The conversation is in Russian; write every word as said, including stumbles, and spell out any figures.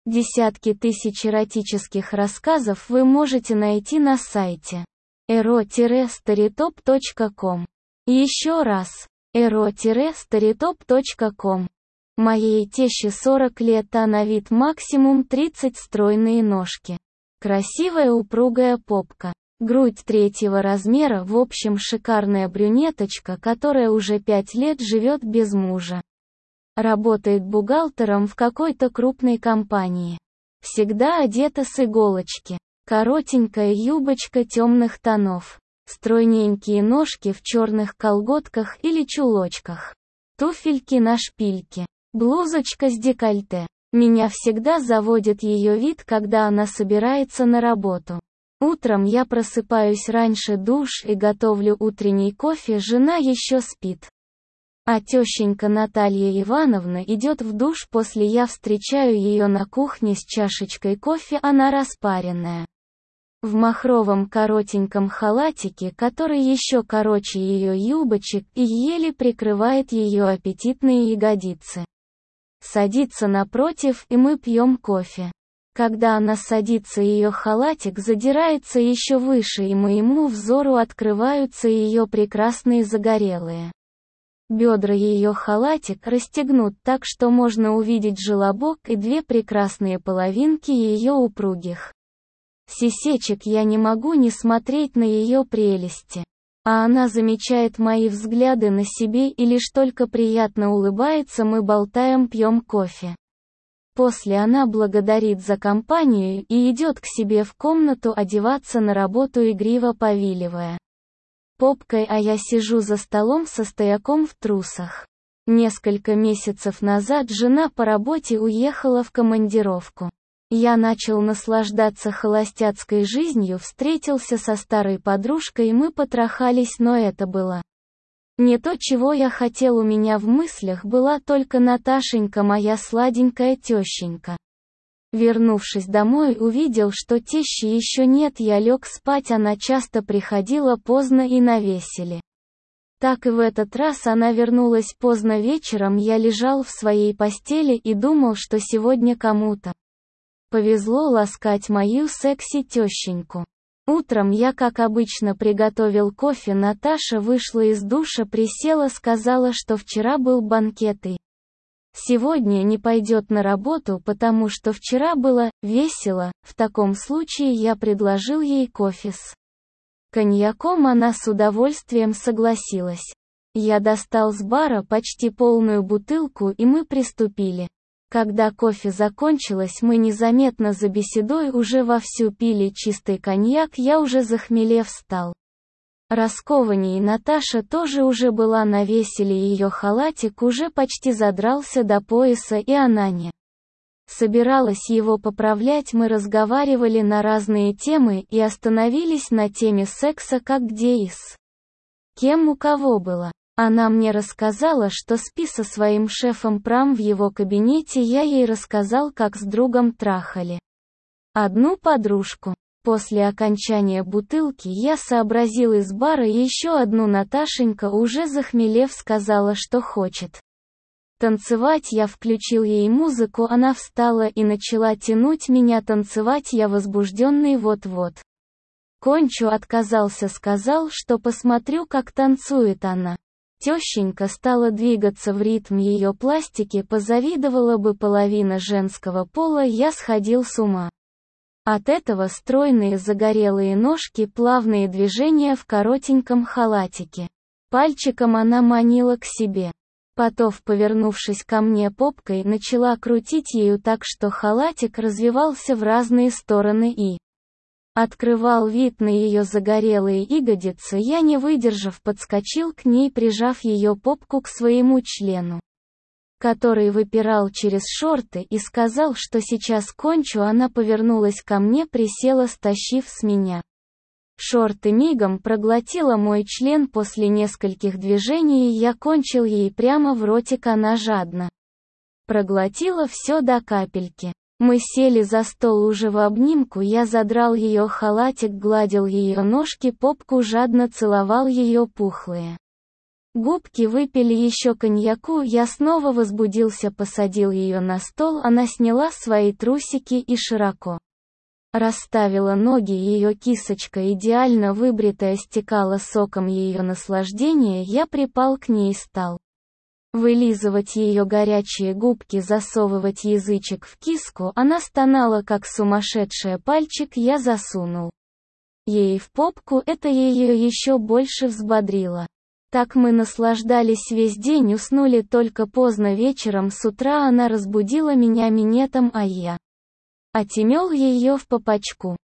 Десятки тысяч эротических рассказов вы можете найти на сайте эро старитоп точка ком. Еще раз, эро старитоп точка ком. Моей теще сорок лет, а на вид максимум тридцать, стройные ножки. Красивая упругая попка. Грудь третьего размера, в общем шикарная брюнеточка, которая уже пять лет живет без мужа. Работает бухгалтером в какой-то крупной компании. Всегда одета с иголочки. Коротенькая юбочка темных тонов. Стройненькие ножки в черных колготках или чулочках. Туфельки на шпильке. Блузочка с декольте. Меня всегда заводит ее вид, когда она собирается на работу. Утром я просыпаюсь раньше, душ и готовлю утренний кофе, жена еще спит. А тещенька Наталья Ивановна идет в душ, после я встречаю ее на кухне с чашечкой кофе, она распаренная. В махровом коротеньком халатике, который еще короче ее юбочек и еле прикрывает ее аппетитные ягодицы. Садится напротив, и мы пьем кофе. Когда она садится, ее халатик задирается еще выше, и моему взору открываются ее прекрасные загорелые бедра. Ее халатик расстегнут так, что можно увидеть желобок и две прекрасные половинки ее упругих сисечек. Я не могу не смотреть на ее прелести. А она замечает мои взгляды на себе и лишь только приятно улыбается. Мы болтаем, пьем кофе. После она благодарит за компанию и идет к себе в комнату одеваться на работу, игриво повиливая попкой, а я сижу за столом со стояком в трусах. Несколько месяцев назад жена по работе уехала в командировку. Я начал наслаждаться холостяцкой жизнью, встретился со старой подружкой, и мы потрахались, но это было не то, чего я хотел. У меня в мыслях была только Наташенька, моя сладенькая тещенька. Вернувшись домой, увидел, что тещи еще нет, я лег спать, она часто приходила поздно и навесили. Так и в этот раз она вернулась поздно вечером. Я лежал в своей постели и думал, что сегодня кому-то повезло ласкать мою секси-тещеньку. Утром я, как обычно, приготовил кофе. Наташа вышла из душа, присела, сказала, что вчера был банкет и сегодня не пойдет на работу, потому что вчера было весело. В таком случае я предложил ей кофе с коньяком, она с удовольствием согласилась. Я достал с бара почти полную бутылку, и мы приступили. Когда кофе закончилось, мы незаметно за беседой уже вовсю пили чистый коньяк. Я уже захмелев стал раскованней. Наташа тоже уже была на веселе, ее халатик уже почти задрался до пояса, и она не собиралась его поправлять. Мы разговаривали на разные темы и остановились на теме секса, как, где и с кем у кого было. Она мне рассказала, что спи со своим шефом прям в его кабинете. Я ей рассказал, как с другом трахали одну подружку. После окончания бутылки я сообразил из бара еще одну. Наташенька, уже захмелев, сказала, что хочет танцевать. Я включил ей музыку, она встала и начала тянуть меня танцевать. Я, возбужденный, вот-вот кончу, отказался, сказал, что посмотрю, как танцует она. Тещенька стала двигаться в ритм ее пластики, позавидовала бы половина женского пола. Я сходил с ума от этого. Стройные загорелые ножки, плавные движения в коротеньком халатике. Пальчиком она манила к себе. Потом, повернувшись ко мне попкой, начала крутить ею так, что халатик развивался в разные стороны и открывал вид на ее загорелые ягодицы. Я, не выдержав, подскочил к ней, прижав ее попку к своему члену, который выпирал через шорты, и сказал, что сейчас кончу. Она повернулась ко мне, присела, стащив с меня шорты, мигом проглотила мой член. После нескольких движений я кончил ей прямо в ротик, она жадно проглотила все до капельки. Мы сели за стол уже в обнимку, я задрал ее халатик, гладил ее ножки, попку, жадно целовал ее пухлые Губки выпили еще коньяку, я снова возбудился, посадил ее на стол, она сняла свои трусики и широко расставила ноги, ее кисочка, идеально выбритая, стекала соком ее наслаждения, я припал к ней и стал вылизывать ее горячие губки, засовывать язычек в киску, она стонала как сумасшедшая, пальчик я засунул ей в попку, это ее еще больше взбодрило. Так мы наслаждались весь день, уснули только поздно вечером, с утра она разбудила меня минетом, а я отимел ее в попочку.